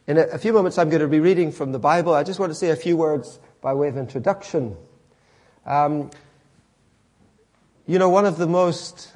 In a few moments, I'm going to be reading from the Bible. I just want to say a few words by way of introduction. One of the most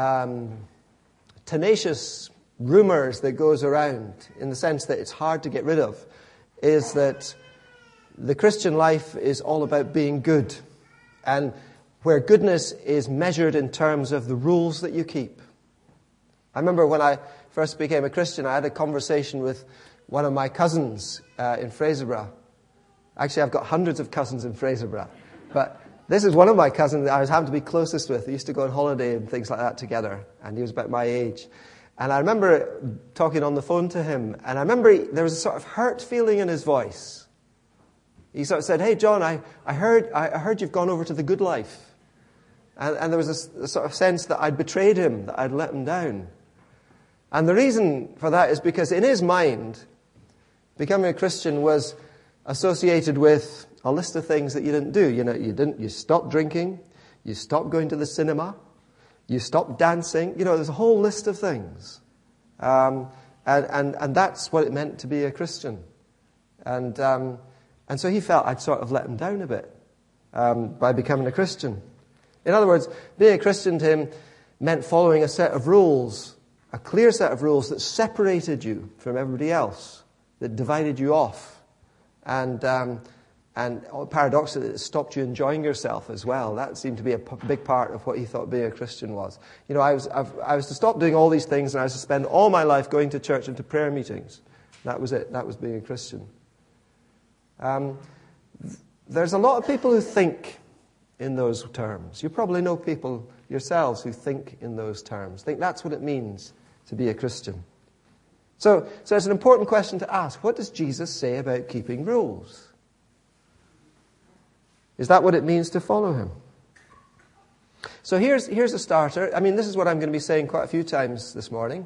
tenacious rumors that goes around, in the sense that it's hard to get rid of, is that the Christian life is all about being good, and where goodness is measured in terms of the rules that you keep. I remember when I first became a Christian, I had a conversation with one of my cousins in Fraserburgh. Actually, I've got hundreds of cousins in Fraserburgh, but this is one of my cousins that I was happened to be closest with. We used to go on holiday and things like that together, and he was about my age. And I remember talking on the phone to him, and I remember there was a sort of hurt feeling in his voice. He sort of said, "Hey, John, I heard you've gone over to the good life." And there was a sort of sense that I'd betrayed him, that I'd let him down. And the reason for that is because in his mind, becoming a Christian was associated with a list of things that you didn't do. You stopped drinking, you stopped going to the cinema, you stopped dancing. There's a whole list of things. And that's what it meant to be a Christian. And so he felt I'd sort of let him down a bit by becoming a Christian. In other words, being a Christian to him meant following a set of rules, a clear set of rules that separated you from everybody else, that divided you off, and paradoxically, it stopped you enjoying yourself as well. That seemed to be a big part of what he thought being a Christian was. I was to stop doing all these things, and I was to spend all my life going to church and to prayer meetings. That was it. That was being a Christian. There's a lot of people who think in those terms. You probably know people yourselves who think in those terms, think that's what it means to be a Christian. So it's an important question to ask. What does Jesus say about keeping rules? Is that what it means to follow him? So here's a starter. This is what I'm going to be saying quite a few times this morning.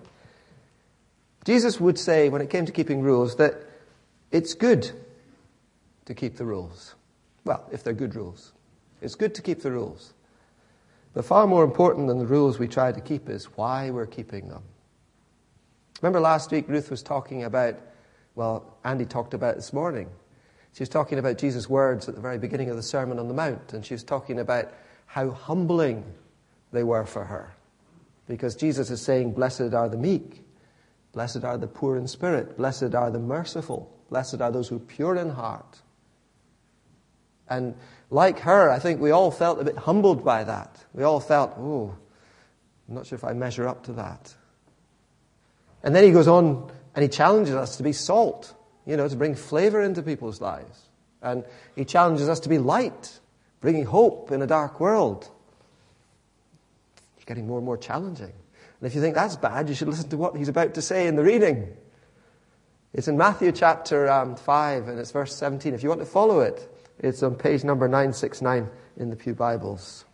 Jesus would say, when it came to keeping rules, that it's good to keep the rules. Well, if they're good rules. It's good to keep the rules. But far more important than the rules we try to keep is why we're keeping them. Remember last week Ruth was talking about, Andy talked about it this morning. She was talking about Jesus' words at the very beginning of the Sermon on the Mount, and she was talking about how humbling they were for her. Because Jesus is saying, "Blessed are the meek, blessed are the poor in spirit, blessed are the merciful, blessed are those who are pure in heart." And like her, I think we all felt a bit humbled by that. We all felt, I'm not sure if I measure up to that. And then he goes on and he challenges us to be salt, to bring flavor into people's lives. And he challenges us to be light, bringing hope in a dark world. It's getting more and more challenging. And if you think that's bad, you should listen to what he's about to say in the reading. It's in Matthew chapter 5, and it's verse 17. If you want to follow it, it's on page number 969 in the Pew Bibles.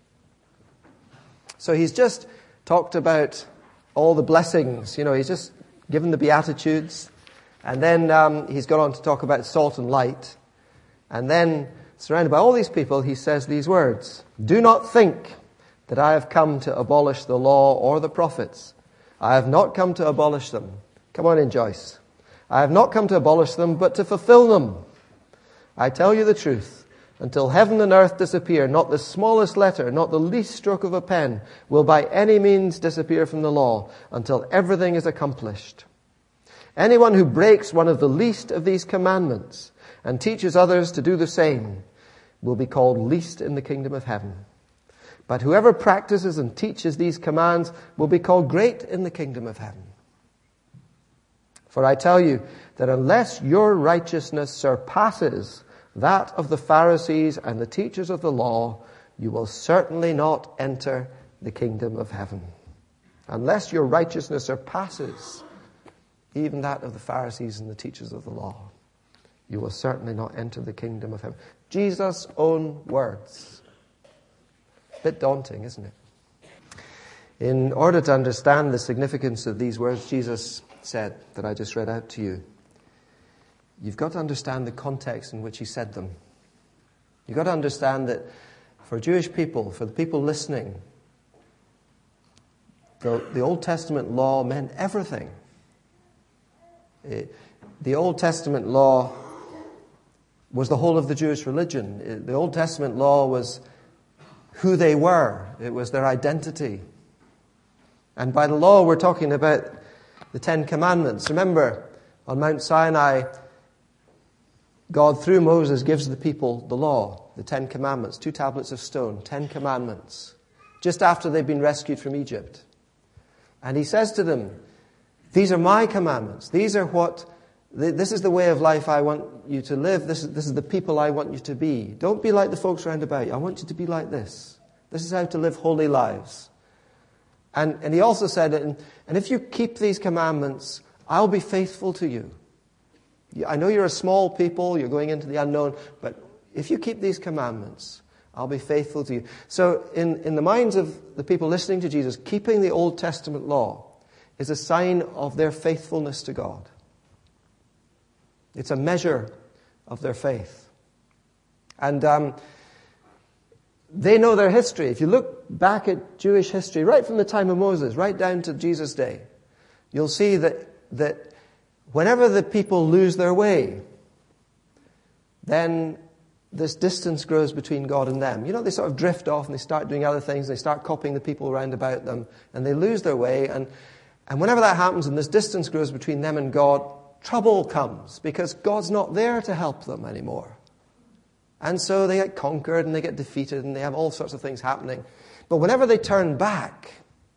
So he's just talked about all the blessings. He's just given the Beatitudes. And then he's gone on to talk about salt and light. And then, surrounded by all these people, he says these words: "Do not think that I have come to abolish the law or the prophets. I have not come to abolish them." Come on in, Joyce. "I have not come to abolish them, but to fulfill them. I tell you the truth, until heaven and earth disappear, not the smallest letter, not the least stroke of a pen will by any means disappear from the law until everything is accomplished. Anyone who breaks one of the least of these commandments and teaches others to do the same will be called least in the kingdom of heaven. But whoever practices and teaches these commands will be called great in the kingdom of heaven. For I tell you that unless your righteousness surpasses that of the Pharisees and the teachers of the law, you will certainly not enter the kingdom of heaven." Unless your righteousness surpasses even that of the Pharisees and the teachers of the law, you will certainly not enter the kingdom of heaven. Jesus' own words. A bit daunting, isn't it? In order to understand the significance of these words Jesus said that I just read out to you, you've got to understand the context in which he said them. You've got to understand that for Jewish people, for the people listening, the Old Testament law meant everything. the Old Testament law was the whole of the Jewish religion. The Old Testament law was who they were. It was their identity. And by the law, we're talking about the Ten Commandments. Remember, on Mount Sinai, God, through Moses, gives the people the law, the Ten Commandments, 2 tablets of stone, 10 commandments, just after they've been rescued from Egypt. And he says to them, these are my commandments. This is the way of life I want you to live. This is the people I want you to be. Don't be like the folks around about you. I want you to be like this. This is how to live holy lives. And he also said, and if you keep these commandments, I'll be faithful to you. I know you're a small people, you're going into the unknown, but if you keep these commandments, I'll be faithful to you. So in the minds of the people listening to Jesus, keeping the Old Testament law is a sign of their faithfulness to God. It's a measure of their faith. And they know their history. If you look back at Jewish history, right from the time of Moses, right down to Jesus' day, you'll see that whenever the people lose their way, then this distance grows between God and them. You know, they sort of drift off and they start doing other things. They start copying the people around about them and they lose their way. And whenever that happens and this distance grows between them and God, trouble comes because God's not there to help them anymore. And so they get conquered and they get defeated and they have all sorts of things happening. But whenever they turn back,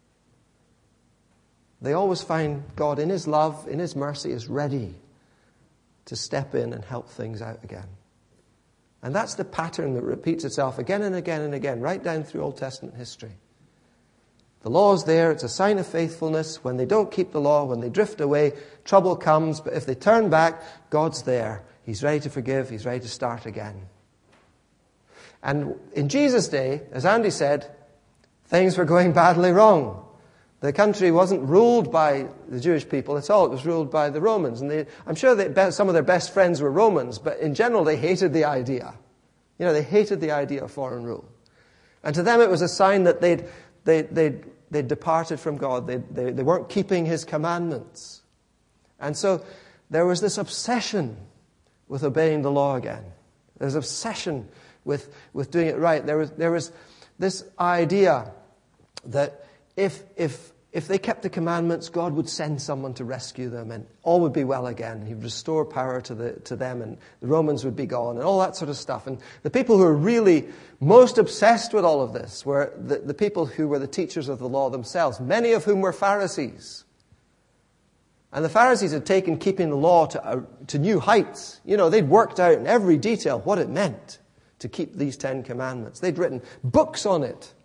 they always find God in His love, in His mercy, is ready to step in and help things out again. And that's the pattern that repeats itself again and again and again, right down through Old Testament history. The law is there, it's a sign of faithfulness. When they don't keep the law, when they drift away, trouble comes. But if they turn back, God's there. He's ready to forgive, He's ready to start again. And in Jesus' day, as Andy said, things were going badly wrong. The country wasn't ruled by the Jewish people at all. It was ruled by the Romans. And I'm sure that some of their best friends were Romans, but in general they hated the idea. You know, they hated the idea of foreign rule. And to them it was a sign that they'd departed from God. They weren't keeping His commandments. And so there was this obsession with obeying the law again. There's obsession with doing it right. There was this idea that if they kept the commandments, God would send someone to rescue them and all would be well again. He would restore power to them and the Romans would be gone and all that sort of stuff. And the people who were really most obsessed with all of this were the people who were the teachers of the law themselves, many of whom were Pharisees. And the Pharisees had taken keeping the law to new heights. You know, they'd worked out in every detail what it meant to keep these 10 commandments. They'd written books on it.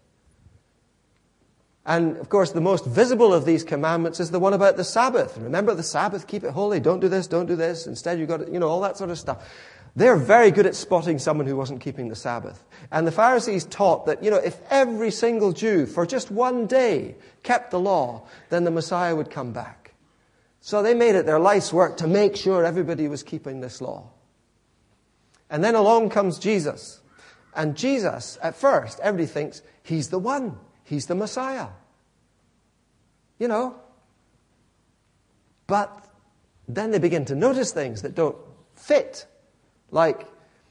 And, of course, the most visible of these commandments is the one about the Sabbath. Remember the Sabbath, keep it holy, don't do this, don't do this. Instead, you've got to, all that sort of stuff. They're very good at spotting someone who wasn't keeping the Sabbath. And the Pharisees taught that, if every single Jew for just one day kept the law, then the Messiah would come back. So they made it their life's work to make sure everybody was keeping this law. And then along comes Jesus. And Jesus, at first, everybody thinks He's the one. He's the Messiah. But then they begin to notice things that don't fit. Like,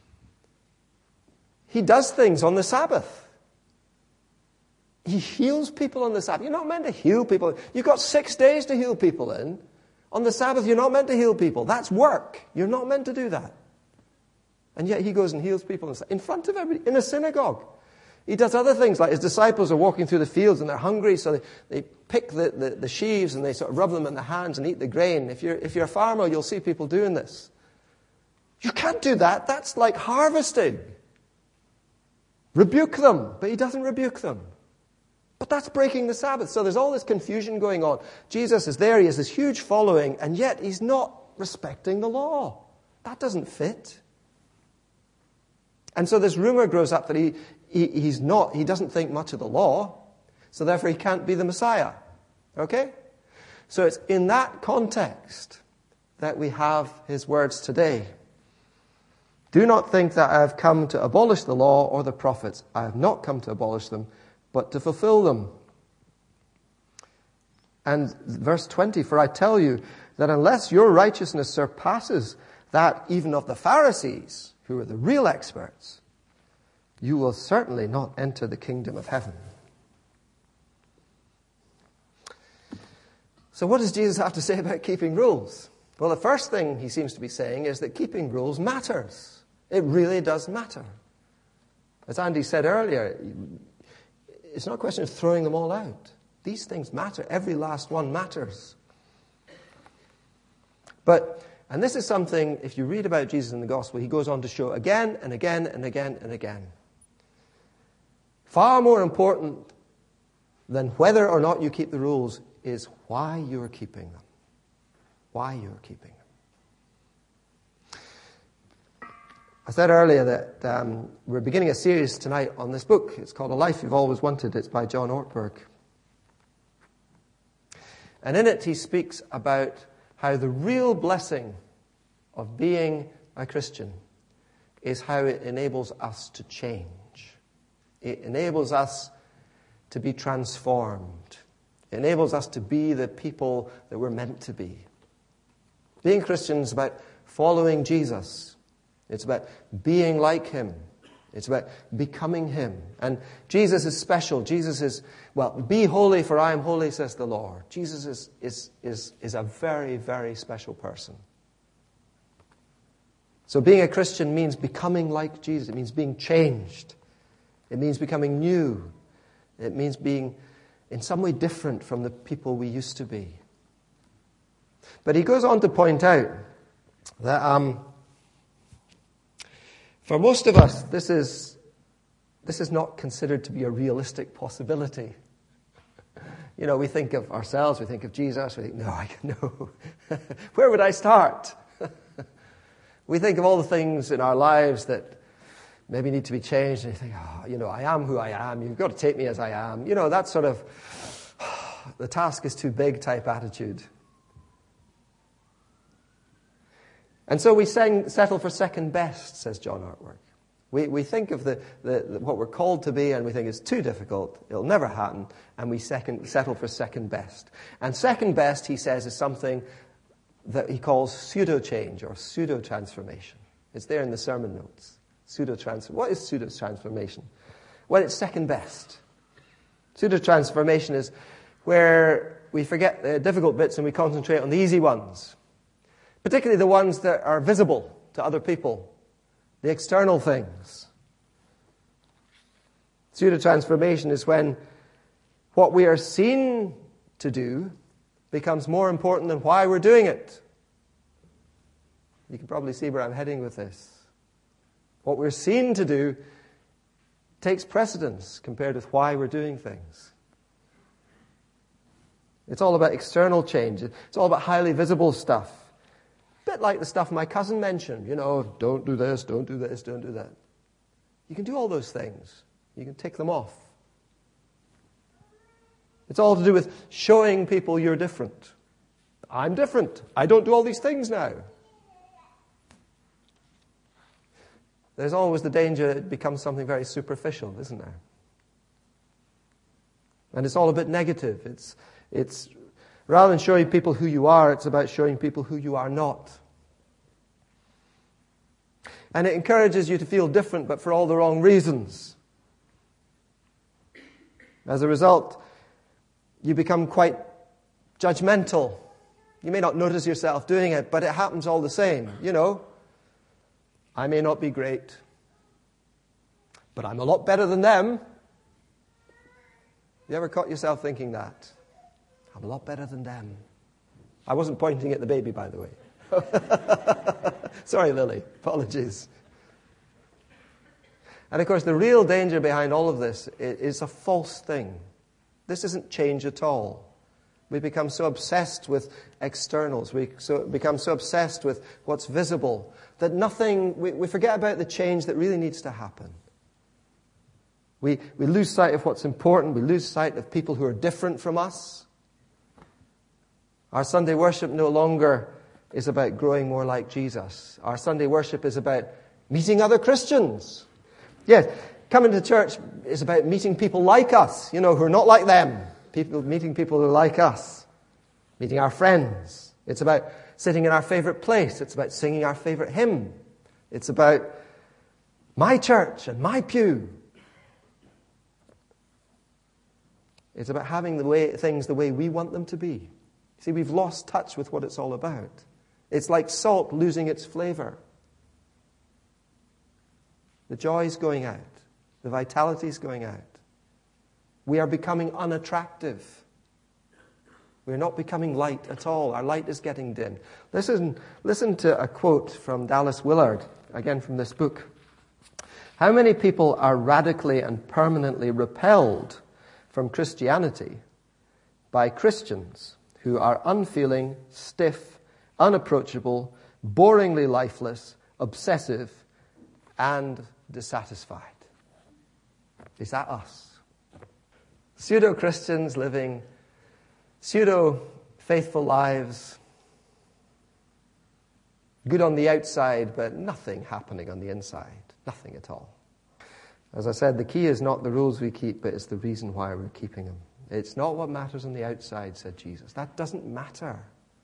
He does things on the Sabbath. He heals people on the Sabbath. You're not meant to heal people. You've got 6 days to heal people in. On the Sabbath, you're not meant to heal people. That's work. You're not meant to do that. And yet He goes and heals people in front of everybody, in a synagogue. He does other things, like His disciples are walking through the fields and they're hungry, so they pick the sheaves and they sort of rub them in the hands and eat the grain. If you're a farmer, you'll see people doing this. You can't do that. That's like harvesting. Rebuke them. But He doesn't rebuke them. But that's breaking the Sabbath. So there's all this confusion going on. Jesus is there. He has this huge following, and yet He's not respecting the law. That doesn't fit. And so this rumor grows up that he doesn't think much of the law, so therefore He can't be the Messiah. Okay? So it's in that context that we have His words today. Do not think that I have come to abolish the law or the prophets. I have not come to abolish them, but to fulfill them. And verse 20, for I tell you that unless your righteousness surpasses that even of the Pharisees, who are the real experts, you will certainly not enter the kingdom of heaven. So what does Jesus have to say about keeping rules? Well, the first thing he seems to be saying is that keeping rules matters. It really does matter. As Andy said earlier, it's not a question of throwing them all out. These things matter. Every last one matters. And this is something, if you read about Jesus in the gospel, he goes on to show again and again and again and again. Far more important than whether or not you keep the rules is why you are keeping them. Why you are keeping them. I said earlier that we're beginning a series tonight on this book. It's called A Life You've Always Wanted. It's by John Ortberg. And in it he speaks about how the real blessing of being a Christian is how it enables us to change. It enables us to be transformed. It enables us to be the people that we're meant to be. Being Christian is about following Jesus. It's about being like him. It's about becoming him. And Jesus is special. Jesus is, be holy for I am holy, says the Lord. Jesus is a very, very special person. So being a Christian means becoming like Jesus. It means being changed. It means becoming new. It means being in some way different from the people we used to be. But he goes on to point out that for most of us, this is not considered to be a realistic possibility. You know, we think of ourselves, we think of Jesus, we think, no. Where would I start? We think of all the things in our lives that maybe need to be changed, and you think, I am who I am, you've got to take me as I am. You know, that sort of, the task is too big type attitude. And so we settle for second best, says John Ortberg. We think of what we're called to be, and we think it's too difficult, it'll never happen, and we settle for second best. And second best, he says, is something that he calls pseudo-change or pseudo-transformation. It's there in the sermon notes. What is pseudo-transformation? Well, it's second best. Pseudo-transformation is where we forget the difficult bits and we concentrate on the easy ones. Particularly the ones that are visible to other people, the external things. Pseudo-transformation is when what we are seen to do becomes more important than why we're doing it. You can probably see where I'm heading with this. What we're seen to do takes precedence compared with why we're doing things. It's all about external change. It's all about highly visible stuff. A bit like the stuff my cousin mentioned. Don't do this, don't do this, don't do that. You can do all those things. You can tick them off. It's all to do with showing people you're different. I'm different. I don't do all these things now. There's always the danger it becomes something very superficial, isn't there? And it's all a bit negative. It's rather than showing people who you are, it's about showing people who you are not. And it encourages you to feel different, but for all the wrong reasons. As a result, you become quite judgmental. You may not notice yourself doing it, but it happens all the same. I may not be great, but I'm a lot better than them. You ever caught yourself thinking that? I'm a lot better than them. I wasn't pointing at the baby, by the way. Sorry, Lily. Apologies. And of course, the real danger behind all of this is a false thing. This isn't change at all. We become so obsessed with externals. We become so obsessed with what's visible that we forget about the change that really needs to happen. We lose sight of what's important. We lose sight of people who are different from us. Our Sunday worship no longer is about growing more like Jesus. Our Sunday worship is about meeting other Christians. Yes, coming to church is about meeting people like us, who are not like them. Meeting people who are like us. meeting our friends. It's about sitting in our favorite place. It's about singing our favorite hymn. It's about my church and my pew. It's about having things the way we want them to be. See, we've lost touch with what it's all about. It's like salt losing its flavor. The joy's going out. The vitality's going out. We are becoming unattractive. We're not becoming light at all. Our light is getting dim. Listen to a quote from Dallas Willard, again from this book. How many people are radically and permanently repelled from Christianity by Christians who are unfeeling, stiff, unapproachable, boringly lifeless, obsessive, and dissatisfied? Is that us? Pseudo-Christians living pseudo-faithful lives, good on the outside, but nothing happening on the inside. Nothing at all. As I said, the key is not the rules we keep, but it's the reason why we're keeping them. It's not what matters on the outside, said Jesus. That doesn't matter.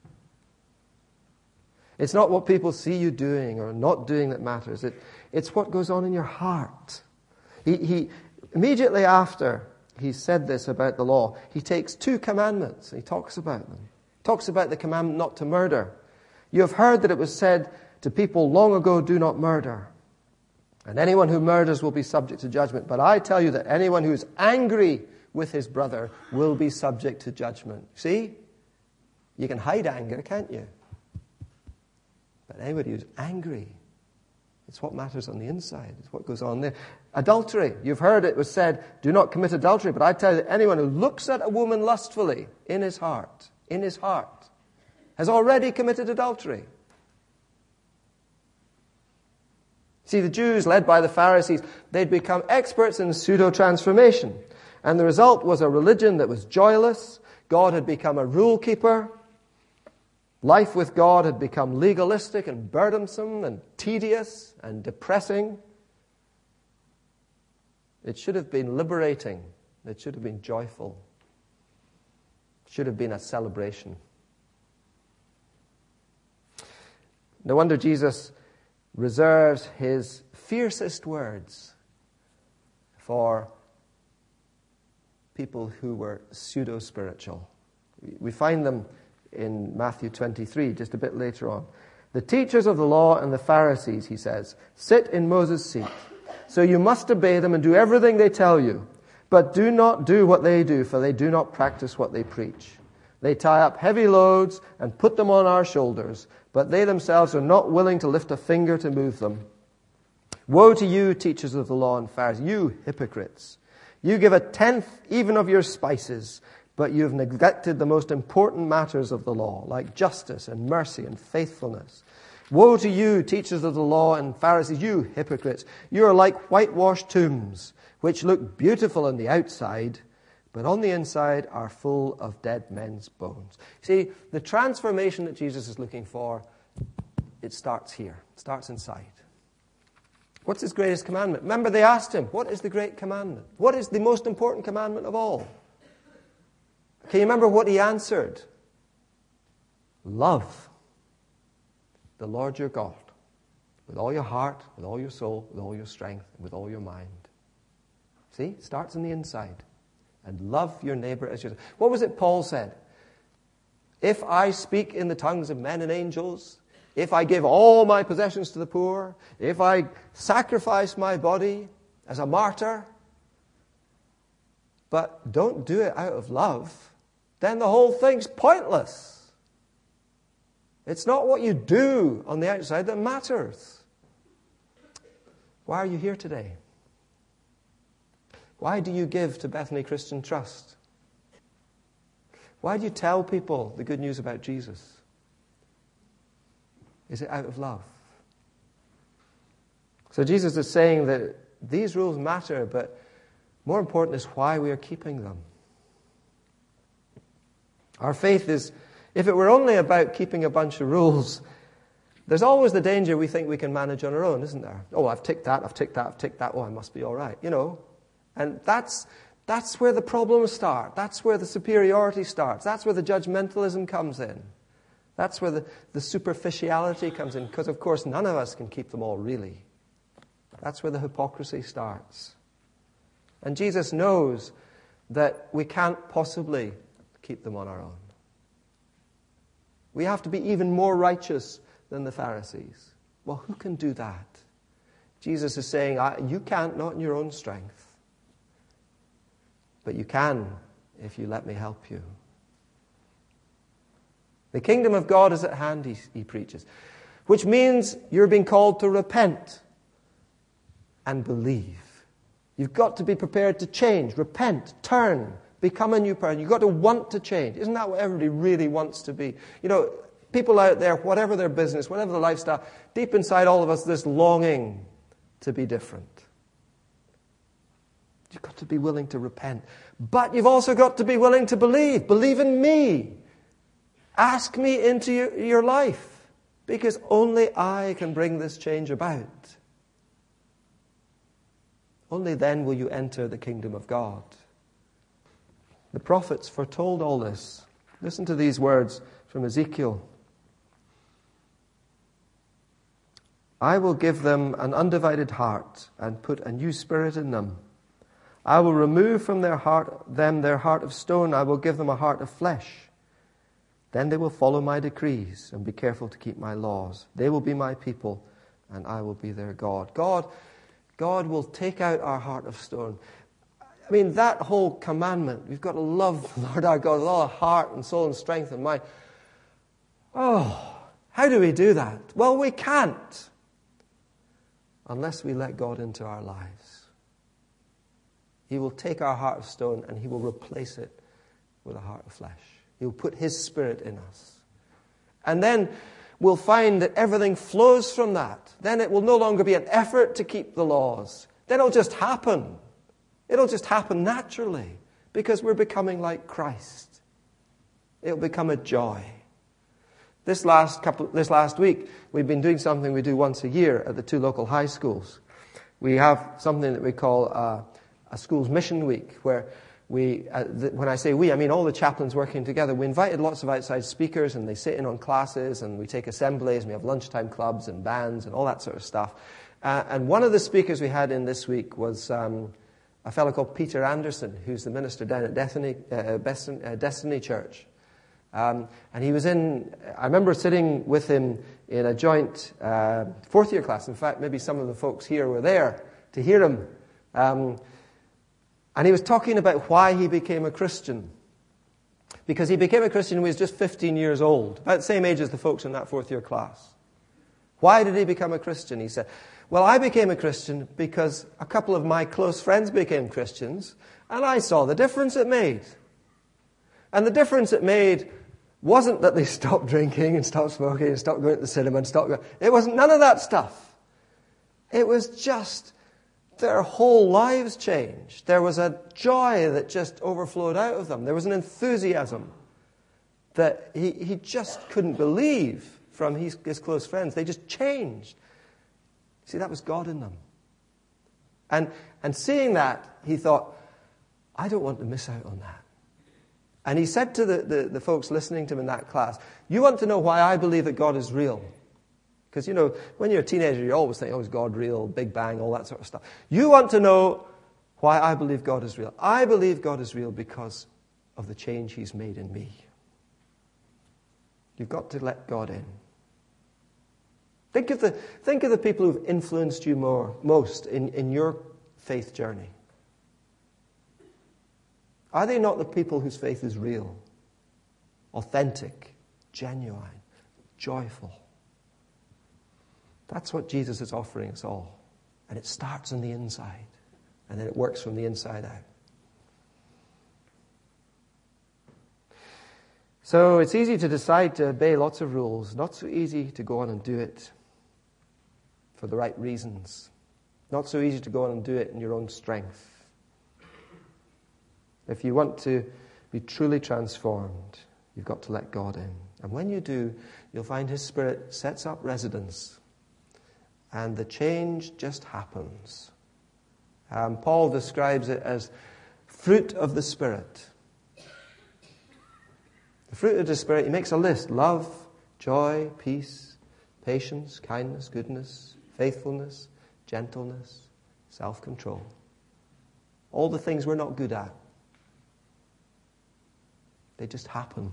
It's not what people see you doing or not doing that matters. It's what goes on in your heart. He immediately after he said this about the law, he takes 2 commandments and he talks about them. He talks about the commandment not to murder. You have heard that it was said to people long ago, do not murder. And anyone who murders will be subject to judgment. But I tell you that anyone who is angry with his brother will be subject to judgment. See? You can hide anger, can't you? But anybody who's angry, it's what matters on the inside. It's what goes on there. Adultery. You've heard it was said, do not commit adultery. But I tell you that anyone who looks at a woman lustfully in his heart, has already committed adultery. See, the Jews, led by the Pharisees, they'd become experts in pseudo-transformation. And the result was a religion that was joyless. God had become a rule keeper. Life with God had become legalistic and burdensome and tedious and depressing. It should have been liberating. It should have been joyful. It should have been a celebration. No wonder Jesus reserves his fiercest words for people who were pseudo-spiritual. We find them in Matthew 23, just a bit later on. The teachers of the law and the Pharisees, he says, sit in Moses' seat. So you must obey them and do everything they tell you. But do not do what they do, for they do not practice what they preach. They tie up heavy loads and put them on our shoulders, but they themselves are not willing to lift a finger to move them. Woe to you, teachers of the law and Pharisees, you hypocrites! You give 1/10 even of your spices, but you have neglected the most important matters of the law, like justice and mercy and faithfulness. Woe to you, teachers of the law and Pharisees, you hypocrites! You are like whitewashed tombs, which look beautiful on the outside, but on the inside are full of dead men's bones. See, the transformation that Jesus is looking for, it starts here. It starts inside. What's his greatest commandment? Remember, they asked him, what is the great commandment? What is the most important commandment of all? Can you remember what he answered? Love the Lord your God with all your heart, with all your soul, with all your strength, and with all your mind. See, it starts on the inside. And love your neighbor as yourself. What was it Paul said? If I speak in the tongues of men and angels, if I give all my possessions to the poor, if I sacrifice my body as a martyr, but don't do it out of love, then the whole thing's pointless. It's not what you do on the outside that matters. Why are you here today? Why do you give to Bethany Christian Trust? Why do you tell people the good news about Jesus? Is it out of love? So Jesus is saying that these rules matter, but more important is why we are keeping them. Our faith is, if it were only about keeping a bunch of rules, there's always the danger we think we can manage on our own, isn't there? Oh, I've ticked that. Oh, I must be all right, you know. And that's That's where the problems start. That's where the superiority starts. That's where the judgmentalism comes in. That's where the superficiality comes in. Because, of course, none of us can keep them all, really. That's where the hypocrisy starts. And Jesus knows that we can't possibly keep them on our own. We have to be even more righteous than the Pharisees. Well, who can do that? Jesus is saying, you can't, not in your own strength. But you can if you let me help you. The kingdom of God is at hand, he preaches. Which means you're being called to repent and believe. You've got to be prepared to change, repent, turn, become a new person. You've got to want to change. Isn't that what everybody really wants to be? You know, people out there, whatever their business, whatever their lifestyle, deep inside all of us, this longing to be different. You've got to be willing to repent. But you've also got to be willing to believe. Believe in me. Ask me into your life. Because only I can bring this change about. Only then will you enter the kingdom of God. The prophets foretold all this. Listen to these words from Ezekiel. I will give them an undivided heart and put a new spirit in them. I will remove from their heart of stone. I will give them a heart of flesh. Then they will follow my decrees and be careful to keep my laws. They will be my people and I will be their God. God will take out our heart of stone. I mean, that whole commandment, we've got to love the Lord our God with all our heart and soul and strength and mind. Oh, how do we do that? Well, we can't unless we let God into our lives. He will take our heart of stone and he will replace it with a heart of flesh. He will put his spirit in us. And then we'll find that everything flows from that. Then it will no longer be an effort to keep the laws. Then it'll just happen. It'll just happen naturally because we're becoming like Christ. It'll become a joy. This last week, we've been doing something we do once a year at the two local high schools. We have something that we call a school's mission week, where when I say we, I mean all the chaplains working together. We invited lots of outside speakers, and they sit in on classes, and we take assemblies, and we have lunchtime clubs and bands and all that sort of stuff. And one of the speakers we had in this week was a fellow called Peter Anderson, who's the minister down at Destiny Church. And he was I remember sitting with him in a joint fourth year class. In fact, maybe some of the folks here were there to hear him. And he was talking about why he became a Christian. Because he became a Christian when he was just 15 years old, about the same age as the folks in that fourth year class. Why did he become a Christian? He said, well, I became a Christian because a couple of my close friends became Christians, and I saw the difference it made. And the difference it made wasn't that they stopped drinking and stopped smoking and stopped going to the cinema and stopped going. It wasn't none of that stuff. It was just their whole lives changed. There was a joy that just overflowed out of them. There was an enthusiasm that he just couldn't believe from his close friends. They just changed. See, that was God in them. And seeing that, he thought, I don't want to miss out on that. And he said to the folks listening to him in that class, you want to know why I believe that God is real? Because, you know, when you're a teenager, you always think, oh, is God real? Big Bang, all that sort of stuff. You want to know why I believe God is real. I believe God is real because of the change he's made in me. You've got to let God in. Think of the people who've influenced you most in your faith journey. Are they not the people whose faith is real, authentic, genuine, joyful? That's what Jesus is offering us all. And it starts on the inside, and then it works from the inside out. So it's easy to decide to obey lots of rules. Not so easy to go on and do it for the right reasons. Not so easy to go on and do it in your own strength. If you want to be truly transformed, you've got to let God in. And when you do, you'll find his Spirit sets up residence. And the change just happens. Paul describes it as fruit of the Spirit. The fruit of the Spirit, he makes a list. Love, joy, peace, patience, kindness, goodness, faithfulness, gentleness, self-control. All the things we're not good at. They just happen.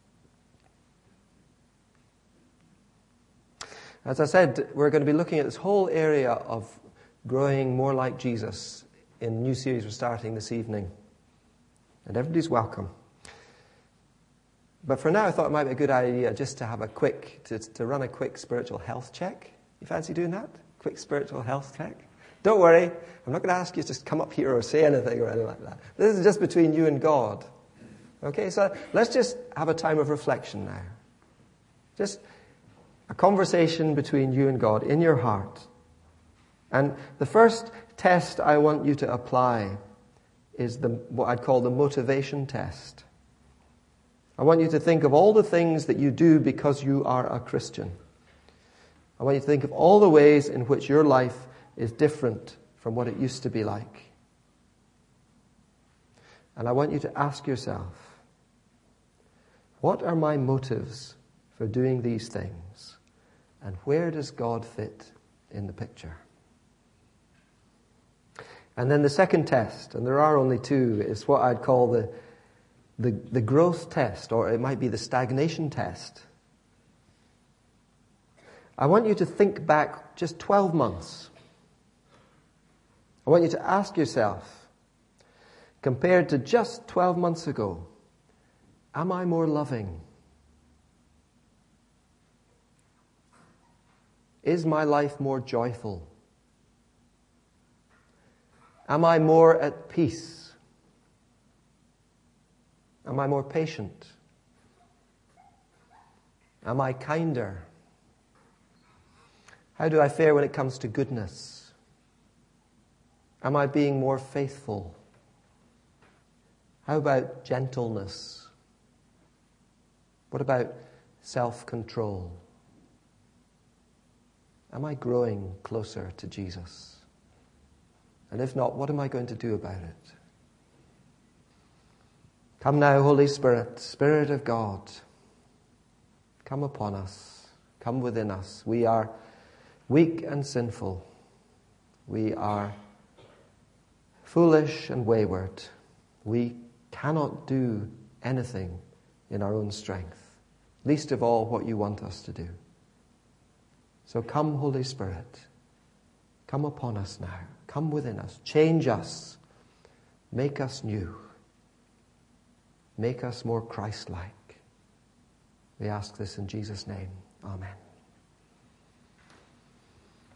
As I said, we're going to be looking at this whole area of growing more like Jesus in a new series we're starting this evening. And everybody's welcome. But for now, I thought it might be a good idea just to have a quick, to run a quick spiritual health check. You fancy doing that? Quick spiritual health check? Don't worry, I'm not going to ask you to just come up here or say anything or anything like that. This is just between you and God. Okay, so let's just have a time of reflection now. Just a conversation between you and God in your heart. And the first test I want you to apply is what I'd call the motivation test. I want you to think of all the things that you do because you are a Christian. I want you to think of all the ways in which your life is different from what it used to be like. And I want you to ask yourself, what are my motives for doing these things? And where does God fit in the picture? And then the second test, and there are only two, is what I'd call the growth test, or it might be the stagnation test. I want you to think back just 12 months. I want you to ask yourself, compared to just 12 months ago, am I more loving? Is my life more joyful? Am I more at peace? Am I more patient? Am I kinder? How do I fare when it comes to goodness? Am I being more faithful? How about gentleness? What about self-control? Am I growing closer to Jesus? And if not, what am I going to do about it? Come now, Holy Spirit, Spirit of God. Come upon us. Come within us. We are weak and sinful. We are foolish and wayward. We cannot do anything in our own strength. Least of all, what you want us to do. So come, Holy Spirit. Come upon us now. Come within us. Change us. Make us new. Make us more Christ-like. We ask this in Jesus' name. Amen.